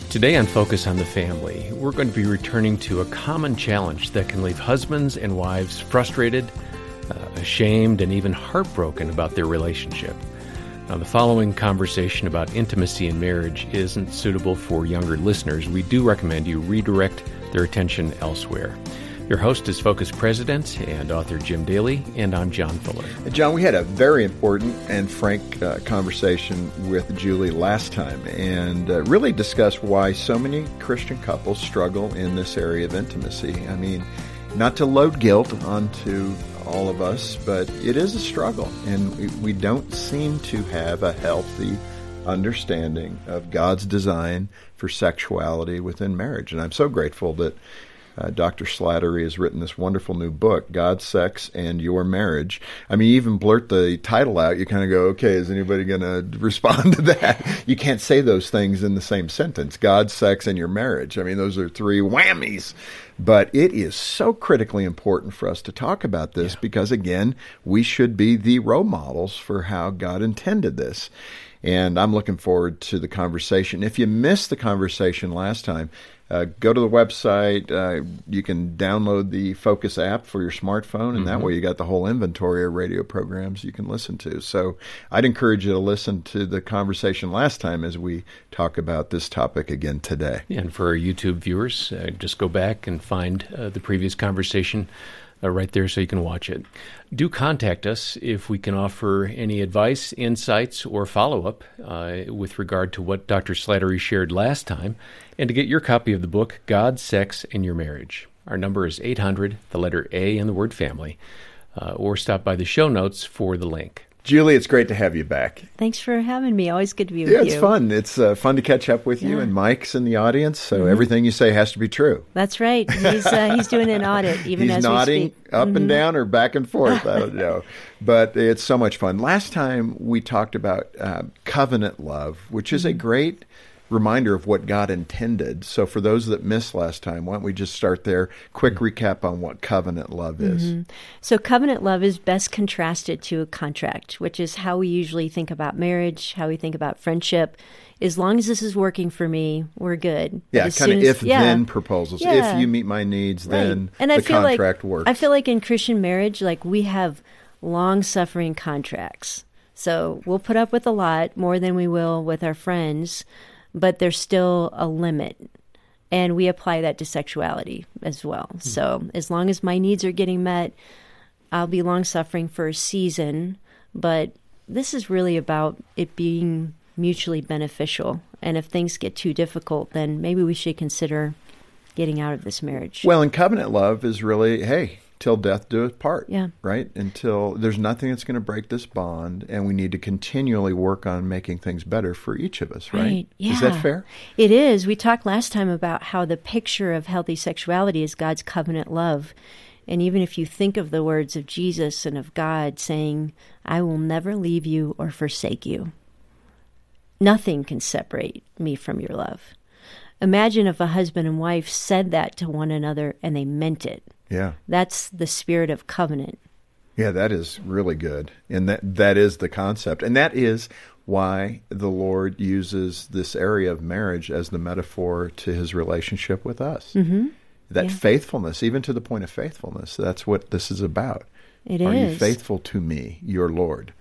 Today on Focus on the Family, we're going to be returning to a common challenge that can leave husbands and wives frustrated, ashamed, and even heartbroken about their relationship. Now, the following conversation about intimacy in marriage isn't suitable for younger listeners. We do recommend you redirect their attention elsewhere. Your host is Focus President and author Jim Daly, and I'm John Fuller. John, we had a very important and frank conversation with Julie last time and really discussed why so many Christian couples struggle in this area of intimacy. I mean, not to load guilt onto all of us, but it is a struggle, and we don't seem to have a healthy understanding of God's design for sexuality within marriage. And I'm so grateful that Dr. Slattery has written this wonderful new book, God, Sex, and Your Marriage. I mean, you even blurt the title out. You kind of go, okay, is anybody going to respond to that? You can't say those things in the same sentence, God, sex, and your marriage. I mean, those are three whammies. But it is so critically important for us to talk about this because, again, we should be the role models for how God intended this. And I'm looking forward to the conversation. If you missed the conversation last time, go to the website. You can download the Focus app for your smartphone, and that way you got the whole inventory of radio programs you can listen to. So I'd encourage you to listen to the conversation last time as we talk about this topic again today. And for our YouTube viewers, just go back and find the previous conversation right there so you can watch it. Do contact us if we can offer any advice, insights, or follow-up with regard to what Dr. Slattery shared last time, and to get your copy of the book, God, Sex, and Your Marriage. Our number is 800, the letter A, and the word family, or stop by the show notes for the link. Julie, it's great to have you back. Thanks for having me. Always good to be with you. Yeah, it's fun. It's fun to catch up with you, and Mike's in the audience, so everything you say has to be true. That's right. He's doing an audit even He's as nodding we speak. Up and down or back and forth. I don't know. But it's so much fun. Last time we talked about covenant love, which is a great reminder of what God intended. So for those that missed last time, why don't we just start there? Quick recap on what covenant love is. So covenant love is best contrasted to a contract, which is how we usually think about marriage, how we think about friendship. As long as this is working for me, we're good. Yeah, kind of if-then proposals. Yeah. If you meet my needs, then and the contract works. I feel like in Christian marriage, like we have long-suffering contracts. So we'll put up with a lot more than we will with our friends, but there's still a limit. And we apply that to sexuality as well. So as long as my needs are getting met, I'll be long-suffering for a season. But this is really about it being mutually beneficial. And if things get too difficult, then maybe we should consider getting out of this marriage. Well, and covenant love is really, hey, till death do us part, Yeah. right? Until there's nothing that's going to break this bond, and we need to continually work on making things better for each of us, right? Yeah. Is that fair? It is. We talked last time about how the picture of healthy sexuality is God's covenant love. And even if you think of the words of Jesus and of God saying, I will never leave you or forsake you, nothing can separate me from your love. Imagine if a husband and wife said that to one another and they meant it. Yeah. That's the spirit of covenant. Yeah, that is really good. And that is the concept. And that is why the Lord uses this area of marriage as the metaphor to his relationship with us. That faithfulness, even to the point of faithfulness, that's what this is about. Are you faithful to me, your Lord?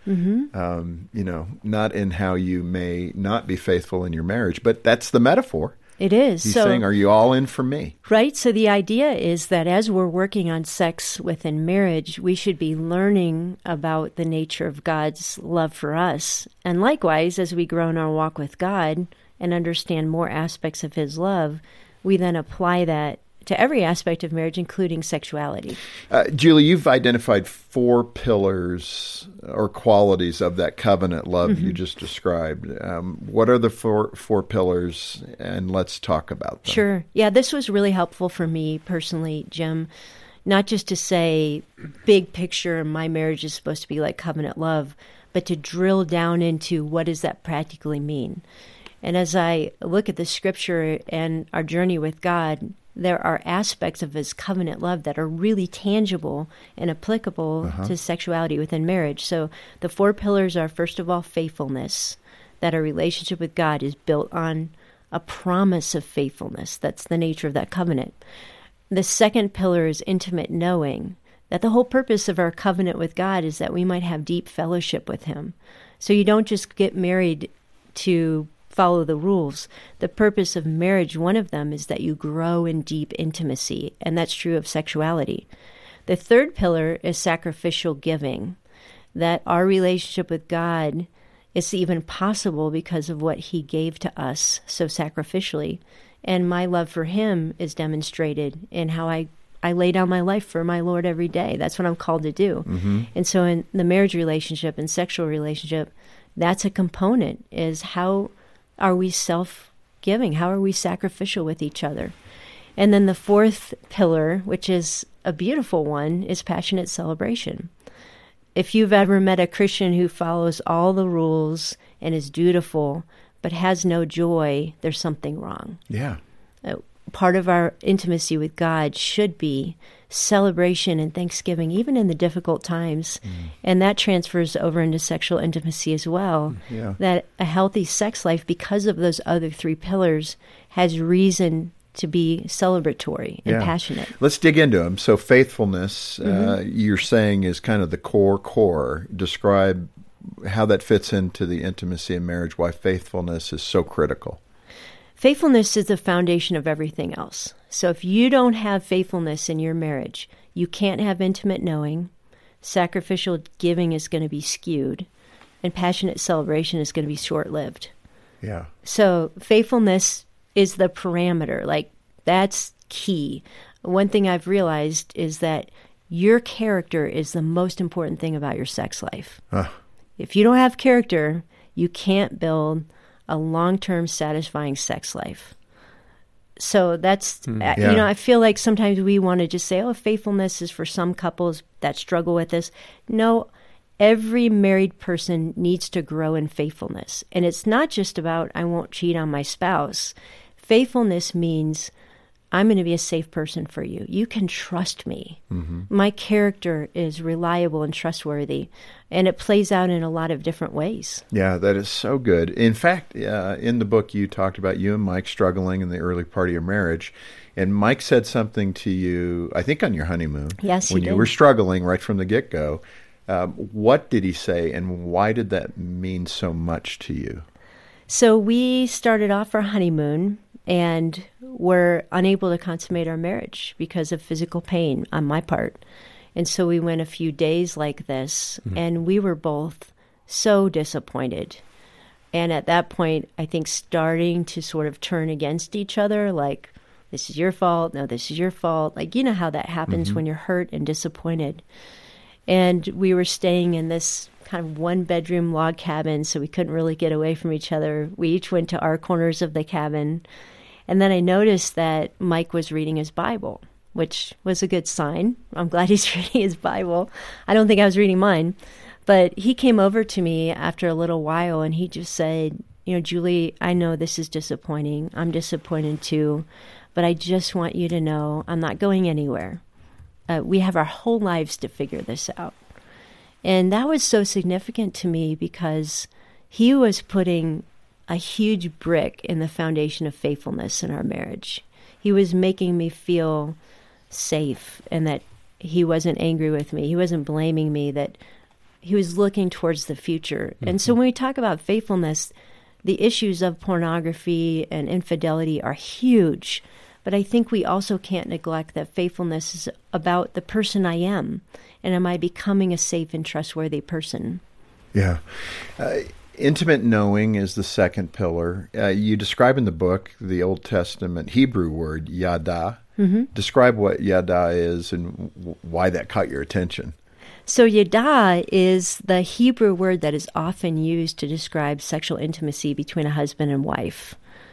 Not in how you may not be faithful in your marriage, but that's the metaphor. It is. He's saying, are you all in for me? Right. So the idea is that as we're working on sex within marriage, we should be learning about the nature of God's love for us. And likewise, as we grow in our walk with God and understand more aspects of his love, we then apply that to every aspect of marriage, including sexuality. Julie, you've identified 4 pillars or qualities of that covenant love you just described. What are the four pillars, and let's talk about them. Sure. Yeah, this was really helpful for me personally, Jim, not just to say big picture, my marriage is supposed to be like covenant love, but to drill down into what does that practically mean. And as I look at the scripture and our journey with God, there are aspects of his covenant love that are really tangible and applicable to sexuality within marriage. So the 4 pillars are, first of all, faithfulness, that our relationship with God is built on a promise of faithfulness. That's the nature of that covenant. The second pillar is intimate knowing, that the whole purpose of our covenant with God is that we might have deep fellowship with him. So you don't just get married to follow the rules. The purpose of marriage, one of them, is that you grow in deep intimacy, and that's true of sexuality. The third pillar is sacrificial giving, that our relationship with God is even possible because of what he gave to us so sacrificially. And my love for him is demonstrated in how I lay down my life for my Lord every day. That's what I'm called to do. Mm-hmm. And so in the marriage relationship and sexual relationship, that's a component, is how are we self-giving? How are we sacrificial with each other? And then the fourth pillar, which is a beautiful one, is passionate celebration. If you've ever met a Christian who follows all the rules and is dutiful but has no joy, there's something wrong. Yeah. Part of our intimacy with God should be celebration and thanksgiving, even in the difficult times. And that transfers over into sexual intimacy as well. Yeah. That a healthy sex life, because of those other three pillars, has reason to be celebratory and passionate. Let's dig into them. So faithfulness, you're saying, is kind of the core. Describe how that fits into the intimacy of marriage, why faithfulness is so critical. Faithfulness is the foundation of everything else. So if you don't have faithfulness in your marriage, you can't have intimate knowing, sacrificial giving is going to be skewed, and passionate celebration is going to be short-lived. Yeah. So faithfulness is the parameter. Like, that's key. One thing I've realized is that your character is the most important thing about your sex life. If you don't have character, you can't build a long-term satisfying sex life. So that's, I feel like sometimes we want to just say, oh, faithfulness is for some couples that struggle with this. No, every married person needs to grow in faithfulness. And it's not just about, I won't cheat on my spouse. Faithfulness means I'm going to be a safe person for you. You can trust me. Mm-hmm. My character is reliable and trustworthy, and it plays out in a lot of different ways. Yeah, that is so good. In fact, in the book, you talked about you and Mike struggling in the early part of your marriage, and Mike said something to you, I think on your honeymoon. Yes, when he you did. were struggling right from the get-go. What did he say, and why did that mean so much to you? So we started off our honeymoon, and were unable to consummate our marriage because of physical pain on my part. And so we went a few days like this, and we were both so disappointed. And at that point, I think starting to sort of turn against each other, like, this is your fault, no, this is your fault. Like, you know how that happens when you're hurt and disappointed. And we were staying in this kind of one-bedroom log cabin, so we couldn't really get away from each other. We each went to our corners of the cabin. And then I noticed that Mike was reading his Bible, which was a good sign. I'm glad he's reading his Bible. I don't think I was reading mine. But he came over to me after a little while, and he just said, you know, Julie, I know this is disappointing. I'm disappointed too. But I just want you to know I'm not going anywhere. We have our whole lives to figure this out. And that was so significant to me because he was putting a huge brick in the foundation of faithfulness in our marriage. He was making me feel safe and that he wasn't angry with me. He wasn't blaming me, that he was looking towards the future. And so when we talk about faithfulness, the issues of pornography and infidelity are huge. But I think we also can't neglect that faithfulness is about the person I am. And am I becoming a safe and trustworthy person? Yeah. Intimate knowing is the second pillar. You describe in the book the Old Testament Hebrew word, yada. Describe what yada is and why that caught your attention. So yada is the Hebrew word that is often used to describe sexual intimacy between a husband and wife.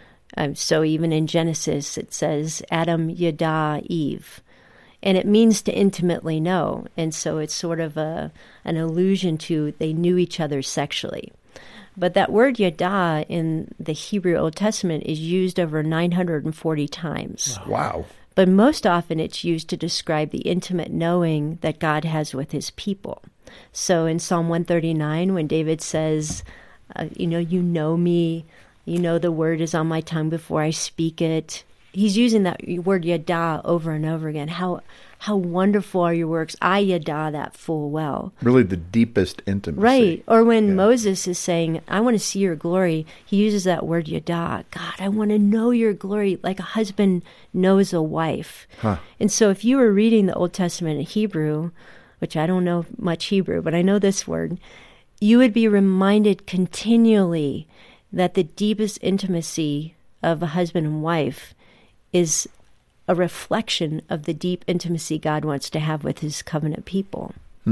So even in Genesis, it says, Adam yada Eve. And it means to intimately know. And so it's sort of an allusion to they knew each other sexually. But that word yada in the Hebrew Old Testament is used over 940 times. Wow. But most often it's used to describe the intimate knowing that God has with his people. So in Psalm 139, when David says, you know me You know, the word is on my tongue before I speak it. He's using that word yada over and over again. How wonderful are your works. I yada that full well. Really the deepest intimacy. Right. Or when Moses is saying, I want to see your glory, he uses that word yada. God, I want to know your glory like a husband knows a wife. Huh. And so if you were reading the Old Testament in Hebrew, which I don't know much Hebrew, but I know this word, you would be reminded continually that the deepest intimacy of a husband and wife is a reflection of the deep intimacy God wants to have with his covenant people.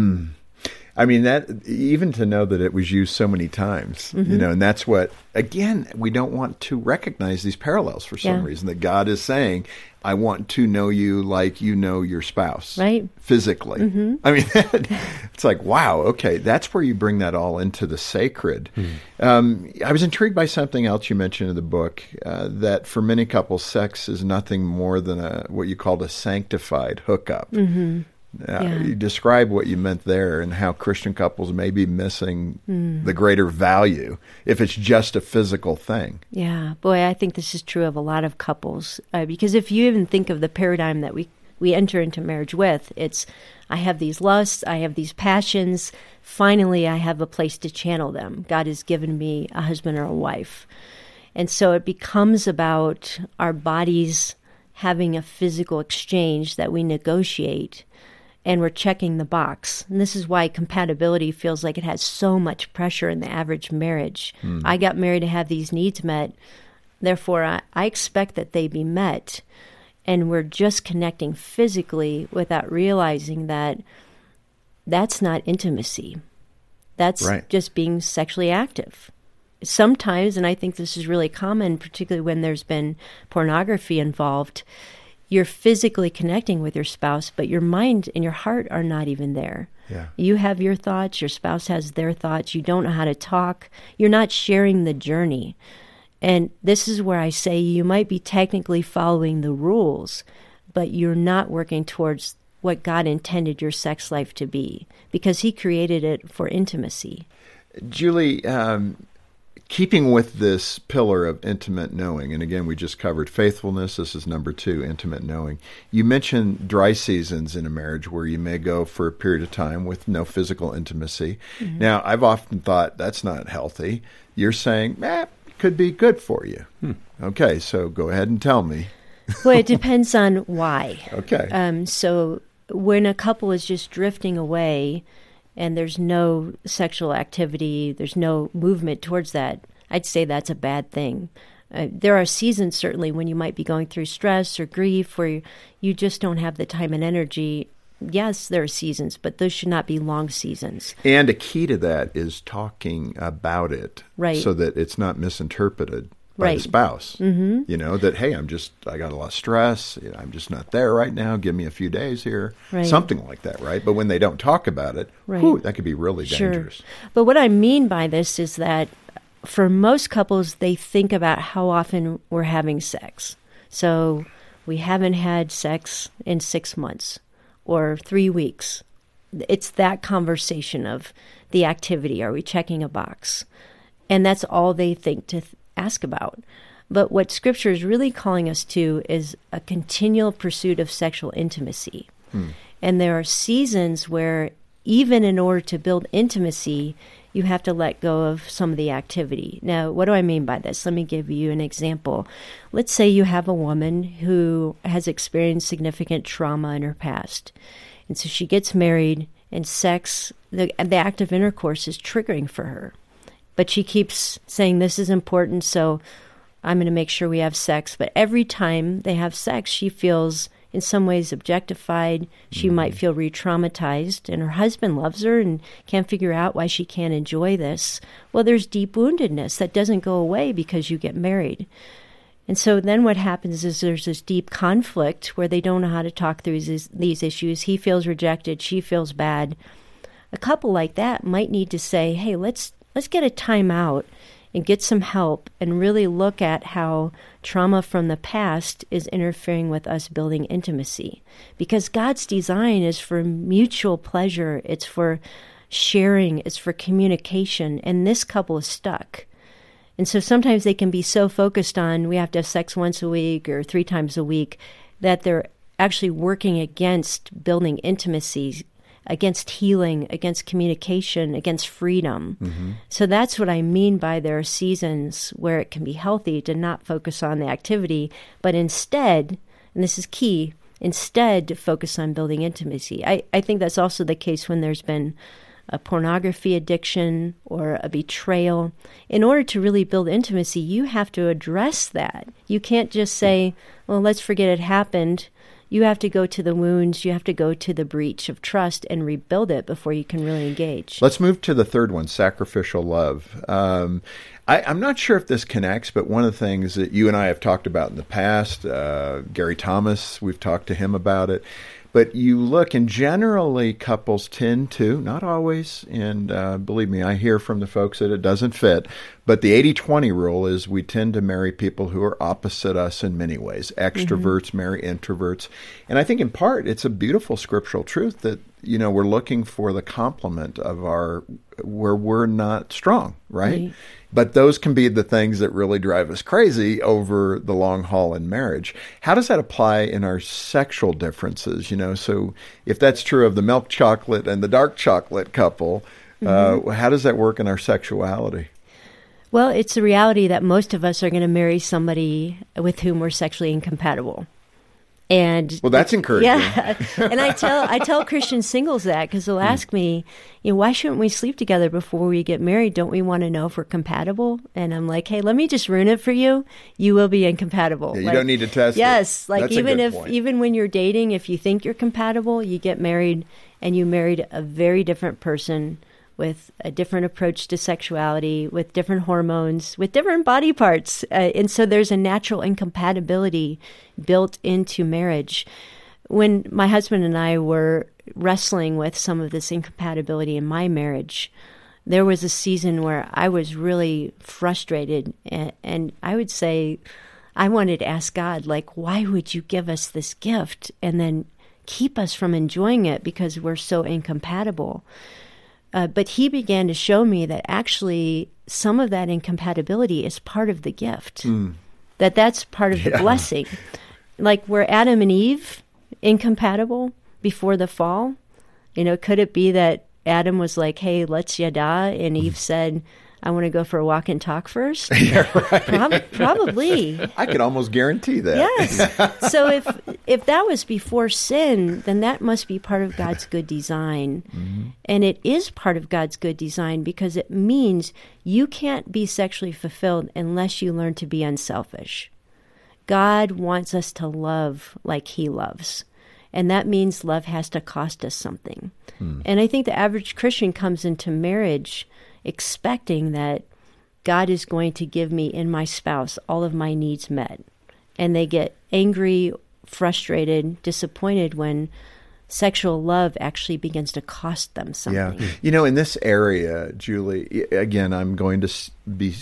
I mean, that even to know that it was used so many times, and that's what, again, we don't want to recognize these parallels for some reason, that God is saying, I want to know you like you know your spouse. Right. Physically. I mean, it's like, wow, okay, that's where you bring that all into the sacred. I was intrigued by something else you mentioned in the book, that for many couples, sex is nothing more than what you called a sanctified hookup. You describe what you meant there and how Christian couples may be missing the greater value if it's just a physical thing. Yeah. Boy, I think this is true of a lot of couples. Because if you even think of the paradigm that we enter into marriage with, it's, I have these lusts, I have these passions, finally I have a place to channel them. God has given me a husband or a wife. And so it becomes about our bodies having a physical exchange that we negotiate, and we're checking the box. And this is why compatibility feels like it has so much pressure in the average marriage. I got married to have these needs met. Therefore, I expect that they be met. And we're just connecting physically without realizing that that's not intimacy. That's just being sexually active. Sometimes, and I think this is really common, particularly when there's been pornography involved, you're physically connecting with your spouse, but your mind and your heart are not even there. Yeah. You have your thoughts, your spouse has their thoughts, you don't know how to talk, you're not sharing the journey. And this is where I say you might be technically following the rules, but you're not working towards what God intended your sex life to be, because he created it for intimacy. Julie, keeping with this pillar of intimate knowing, and again, we just covered faithfulness. This is number 2, intimate knowing. You mentioned dry seasons in a marriage where you may go for a period of time with no physical intimacy. Now, I've often thought that's not healthy. You're saying, it could be good for you. Okay, so go ahead and tell me. Well, it depends on why. Okay. So when a couple is just drifting away, and there's no sexual activity, there's no movement towards that, I'd say that's a bad thing. There are seasons, certainly, when you might be going through stress or grief where you just don't have the time and energy. Yes, there are seasons, but those should not be long seasons. And a key to that is talking about it, so that it's not misinterpreted by the spouse. That, hey, I got a lot of stress. I'm just not there right now. Give me a few days here. Something like that, right? But when they don't talk about it, that could be really dangerous. But what I mean by this is that for most couples, they think about how often we're having sex. So we haven't had sex in 6 months or 3 weeks. It's that conversation of the activity. Are we checking a box? And that's all they think to ask about. But what Scripture is really calling us to is a continual pursuit of sexual intimacy. And there are seasons where even in order to build intimacy, you have to let go of some of the activity. Now, what do I mean by this? Let me give you an example. Let's say you have a woman who has experienced significant trauma in her past. And so she gets married, and sex, the act of intercourse is triggering for her. But she keeps saying, this is important, so I'm going to make sure we have sex. But every time they have sex, she feels in some ways objectified. She might feel re-traumatized, and her husband loves her and can't figure out why she can't enjoy this. Well, there's deep woundedness that doesn't go away because you get married. And so then what happens is there's this deep conflict where they don't know how to talk through these issues. He feels rejected. She feels bad. A couple like that might need to say, hey, let's get a time out and get some help and really look at how trauma from the past is interfering with us building intimacy. Because God's design is for mutual pleasure. It's for sharing. It's for communication. And this couple is stuck. And so sometimes they can be so focused on we have to have sex once a week or 3 times a week that they're actually working against building intimacy, against healing, against communication, against freedom. Mm-hmm. So that's what I mean by there are seasons where it can be healthy to not focus on the activity, but instead, and this is key, instead to focus on building intimacy. I think that's also the case when there's been a pornography addiction or a betrayal. In order to really build intimacy, you have to address that. You can't just say, well, let's forget it happened. You have to go to the wounds, you have to go to the breach of trust and rebuild it before you can really engage. Let's move to the third one, sacrificial love. I'm not sure if this connects, but one of the things that you and I have talked about in the past, Gary Thomas, we've talked to him about it. But you look, and generally couples tend to, not always, and believe me, I hear from the folks that it doesn't fit, but the 80-20 rule is we tend to marry people who are opposite us in many ways. Extroverts marry introverts. And I think in part it's a beautiful scriptural truth that, you know, we're looking for the complement of where we're not strong, right? But those can be the things that really drive us crazy over the long haul in marriage. How does that apply in our sexual differences? You know, so if that's true of the milk chocolate and the dark chocolate couple, how does that work in our sexuality? Well, it's a reality that most of us are going to marry somebody with whom we're sexually incompatible. And well, that's encouraging. Yeah, and I tell Christian singles that because they'll ask me, you know, why shouldn't we sleep together before we get married? Don't we want to know if we're compatible? And I'm like, hey, let me just ruin it for you. You will be incompatible. Yeah, you don't need to test it. Yes, like that's even when you're dating, if you think you're compatible, you get married and you married a very different person with a different approach to sexuality, with different hormones, with different body parts. And so there's a natural incompatibility built into marriage. When my husband and I were wrestling with some of this incompatibility in my marriage, there was a season where I was really frustrated. And I would say, I wanted to ask God, like, why would you give us this gift and then keep us from enjoying it because we're so incompatible? But he began to show me that actually some of that incompatibility is part of the gift, that's part of the blessing. Like were Adam and Eve incompatible before the fall? You know, could it be that Adam was like, hey, let's yada, and Eve said, I want to go for a walk and talk first? Yeah, right. Probably. I could almost guarantee that. Yes. So if that was before sin, then that must be part of God's good design. Mm-hmm. And it is part of God's good design because it means you can't be sexually fulfilled unless you learn to be unselfish. God wants us to love like he loves. And that means love has to cost us something. And I think the average Christian comes into marriage expecting that God is going to give me in my spouse all of my needs met. And they get angry, frustrated, disappointed when sexual love actually begins to cost them something. Yeah. You know, in this area, Julie, again, I'm going to be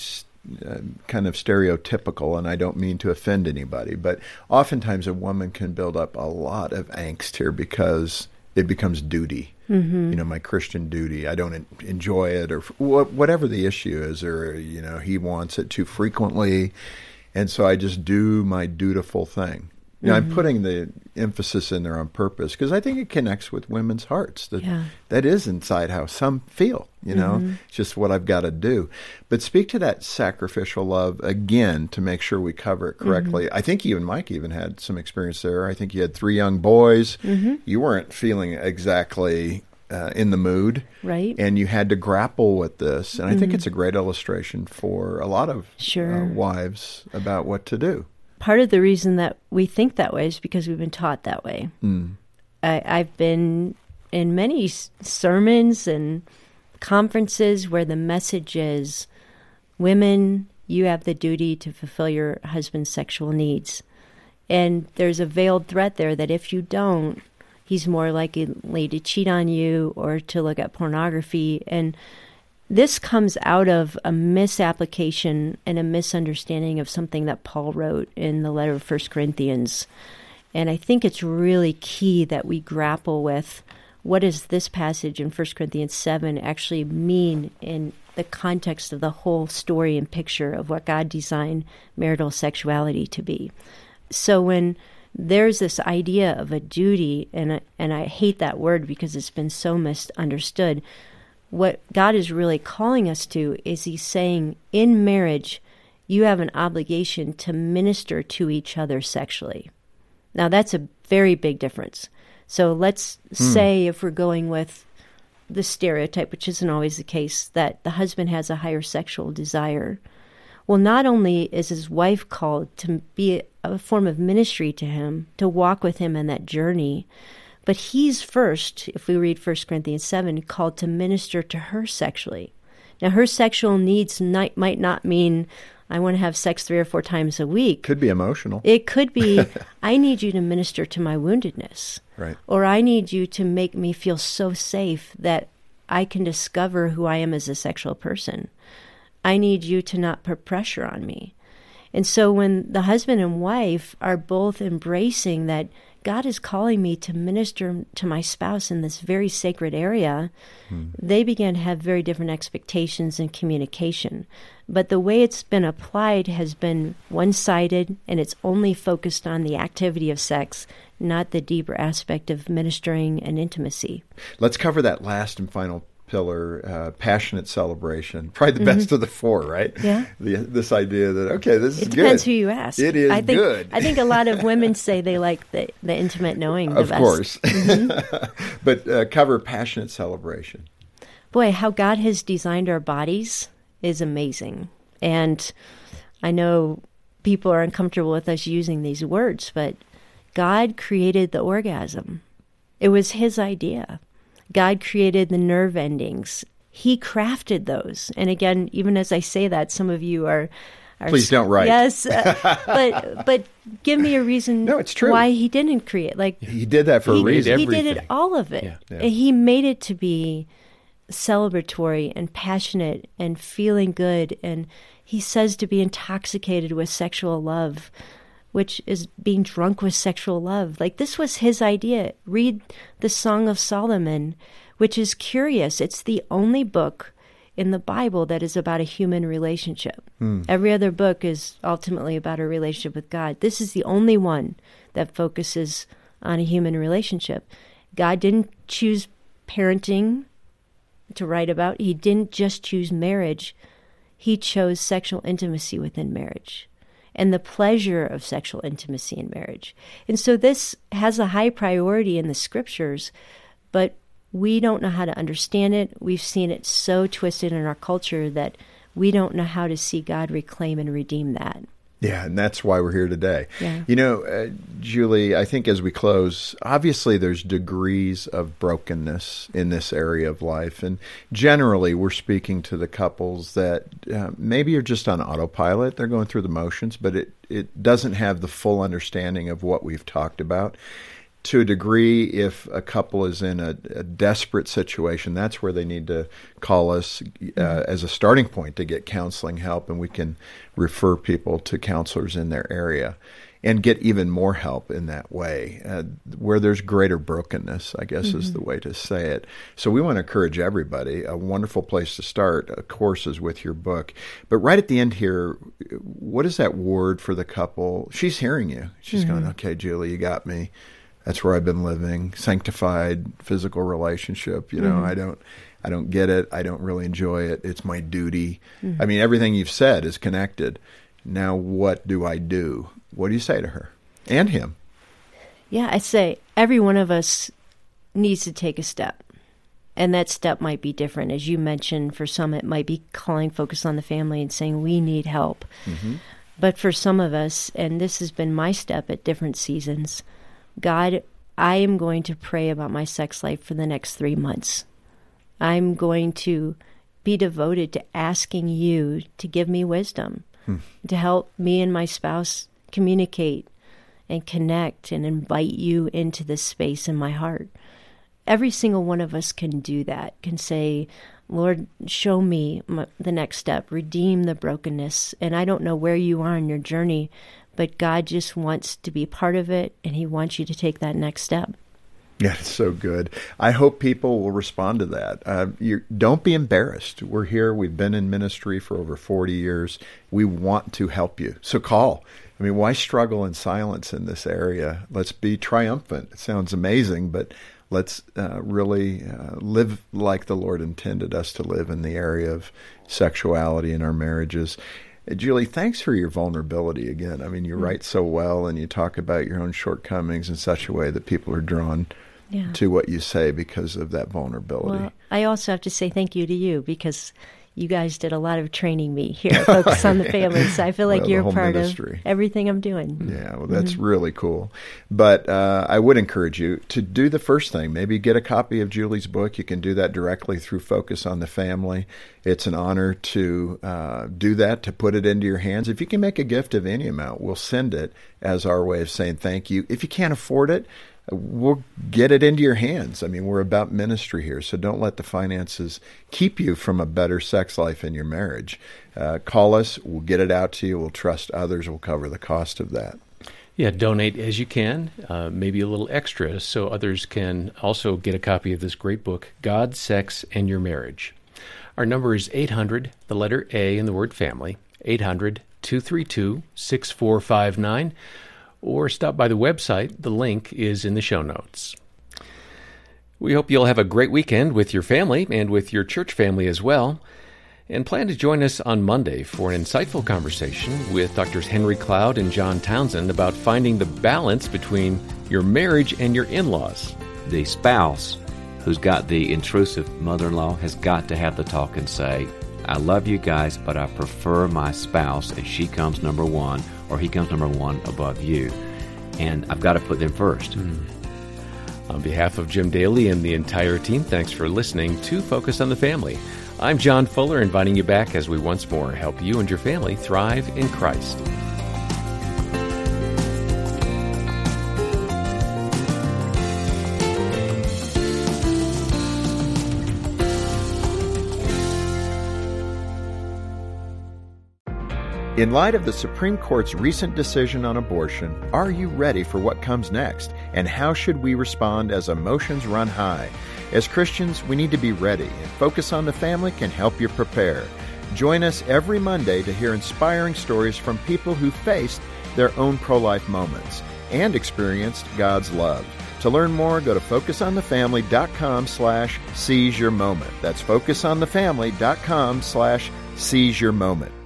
kind of stereotypical, and I don't mean to offend anybody, but oftentimes a woman can build up a lot of angst here because it becomes duty. Mm-hmm. You know, my Christian duty. I don't enjoy it, or whatever the issue is, or, you know, he wants it too frequently, and so I just do my dutiful thing. You know, I'm putting the emphasis in there on purpose because I think it connects with women's hearts. That is inside how some feel, you know. It's just what I've got to do. But speak to that sacrificial love again to make sure we cover it correctly. I think you and Mike even had some experience there. I think you had 3 young boys. You weren't feeling exactly in the mood. Right. And you had to grapple with this. And I think it's a great illustration for a lot of wives about what to do. Part of the reason that we think that way is because we've been taught that way. I've been in many sermons and conferences where the message is, women, you have the duty to fulfill your husband's sexual needs. And there's a veiled threat there that if you don't, he's more likely to cheat on you or to look at pornography. And this comes out of a misapplication and a misunderstanding of something that Paul wrote in the letter of 1 Corinthians. And I think it's really key that we grapple with what does this passage in 1 Corinthians 7 actually mean in the context of the whole story and picture of what God designed marital sexuality to be. So when there's this idea of a duty, and I hate that word because it's been so misunderstood, what God is really calling us to is he's saying, in marriage, you have an obligation to minister to each other sexually. Now, that's a very big difference. So let's say, if we're going with the stereotype, which isn't always the case, that the husband has a higher sexual desire. Well, not only is his wife called to be a form of ministry to him, to walk with him in that journey, but he's first, if we read 1 Corinthians 7, called to minister to her sexually. Now, her sexual needs might not mean, I want to have sex 3 or 4 times a week. Could be emotional. It could be, I need you to minister to my woundedness. Right. Or I need you to make me feel so safe that I can discover who I am as a sexual person. I need you to not put pressure on me. And so when the husband and wife are both embracing that God is calling me to minister to my spouse in this very sacred area, they begin to have very different expectations and communication. But the way it's been applied has been one-sided, and it's only focused on the activity of sex, not the deeper aspect of ministering and intimacy. Let's cover that last and final pillar, passionate celebration. Probably the best of the 4, right? Yeah. This idea that, okay, this is good. It depends who you ask. It is good. I think a lot of women say they like the intimate knowing the best. Of course. But cover passionate celebration. Boy, how God has designed our bodies is amazing. And I know people are uncomfortable with us using these words, but God created the orgasm. It was his idea. God created the nerve endings. He crafted those. And again, even as I say that, some of you are please don't write. Yes, but give me a reason. No, it's true. Why he didn't create. Like he did that for a reason. He did it, all of it. Yeah. He made it to be celebratory and passionate and feeling good. And he says to be intoxicated with sexual love, which is being drunk with sexual love. Like, this was his idea. Read the Song of Solomon, which is curious. It's the only book in the Bible that is about a human relationship. Every other book is ultimately about a relationship with God. This is the only one that focuses on a human relationship. God didn't choose parenting to write about. He didn't just choose marriage. He chose sexual intimacy within marriage and the pleasure of sexual intimacy in marriage. And so this has a high priority in the scriptures, but we don't know how to understand it. We've seen it so twisted in our culture that we don't know how to see God reclaim and redeem that. Yeah, and that's why we're here today. Yeah. You know, Julie, I think as we close, obviously there's degrees of brokenness in this area of life. And generally, we're speaking to the couples that maybe are just on autopilot. They're going through the motions, but it doesn't have the full understanding of what we've talked about. To a degree, if a couple is in a desperate situation, that's where they need to call us as a starting point to get counseling help, and we can refer people to counselors in their area and get even more help in that way. Where there's greater brokenness, I guess is the way to say it. So we want to encourage everybody. A wonderful place to start, of course, is with your book. But right at the end here, what is that word for the couple? She's hearing you. She's going, okay, Julie, you got me. That's where I've been living, sanctified physical relationship. You know, I don't get it. I don't really enjoy it. It's my duty. I mean, everything you've said is connected. Now, what do I do? What do you say to her and him? Yeah, I say every one of us needs to take a step. And that step might be different. As you mentioned, for some, it might be calling focus on the family and saying, we need help. But for some of us, and this has been my step at different seasons, God, I am going to pray about my sex life for the next 3 months. I'm going to be devoted to asking you to give me wisdom, to help me and my spouse communicate and connect and invite you into this space in my heart. Every single one of us can do that, can say, Lord, show me the next step, redeem the brokenness. And I don't know where you are in your journey, but God just wants to be part of it, and he wants you to take that next step. Yeah, it's so good. I hope people will respond to that. Don't be embarrassed. We're here. We've been in ministry for over 40 years. We want to help you. So call. I mean, why struggle in silence in this area? Let's be triumphant. It sounds amazing, but let's really live like the Lord intended us to live in the area of sexuality in our marriages. Julie, thanks for your vulnerability again. I mean, you write so well, and you talk about your own shortcomings in such a way that people are drawn to what you say because of that vulnerability. Well, I also have to say thank you to you, because you guys did a lot of training me here at Focus on the Family, so I feel like you're part ministry. Of everything I'm doing. Yeah, well, that's really cool. But I would encourage you to do the first thing. Maybe get a copy of Julie's book. You can do that directly through Focus on the Family. It's an honor to do that, to put it into your hands. If you can make a gift of any amount, we'll send it as our way of saying thank you. If you can't afford it, we'll get it into your hands. I mean, we're about ministry here, so don't let the finances keep you from a better sex life in your marriage. Call us. We'll get it out to you. We'll trust others. We'll cover the cost of that. Yeah, donate as you can, maybe a little extra, so others can also get a copy of this great book, God, Sex, and Your Marriage. Our number is 800, the letter A in the word family, 800-232-6459. Or stop by the website. The link is in the show notes. We hope you'll have a great weekend with your family and with your church family as well. And plan to join us on Monday for an insightful conversation with Drs. Henry Cloud and John Townsend about finding the balance between your marriage and your in-laws. The spouse who's got the intrusive mother-in-law has got to have the talk and say, I love you guys, but I prefer my spouse, and she comes number one, or he comes number one above you. And I've got to put them first. On behalf of Jim Daly and the entire team, thanks for listening to Focus on the Family. I'm John Fuller, inviting you back as we once more help you and your family thrive in Christ. In light of the Supreme Court's recent decision on abortion, are you ready for what comes next? And how should we respond as emotions run high? As Christians, we need to be ready, and Focus on the Family can help you prepare. Join us every Monday to hear inspiring stories from people who faced their own pro-life moments and experienced God's love. To learn more, go to focusonthefamily.com/seizeyourmoment. That's focusonthefamily.com/seizeyourmoment.